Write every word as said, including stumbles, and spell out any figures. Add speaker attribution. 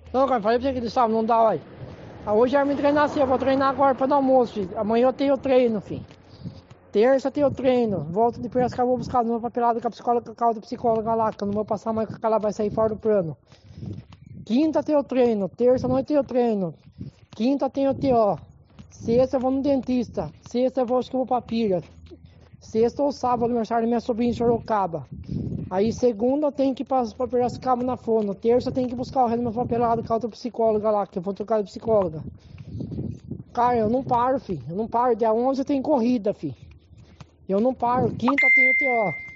Speaker 1: Não, cara, falei pra você que ele sabe, não dá, uai. Ah, hoje eu me treinar assim, eu vou treinar agora para o almoço, filho. Amanhã eu tenho treino, filho. Terça eu tenho treino. Volto de Piracicaba, vou buscar uma papelada com a psicóloga, com a outra psicóloga lá, que eu não vou passar mais porque ela vai sair fora do plano. Quinta tenho treino, terça noite tenho treino. Quinta tenho T O. Sexta eu vou no dentista. Sexta eu vou, acho que eu vou pra Pira. Sexta ou sábado, aniversário da minha sobrinha em Sorocaba. Aí segunda eu tenho que ir pra, pra Piracicaba na fono. Terça eu tenho que buscar o resto do meu papelado com a outra psicóloga lá, que eu vou trocar de psicóloga. Cara, eu não paro, filho. Eu não paro. Dia onze eu tenho corrida, filho. Eu não paro. Quinta tenho T O.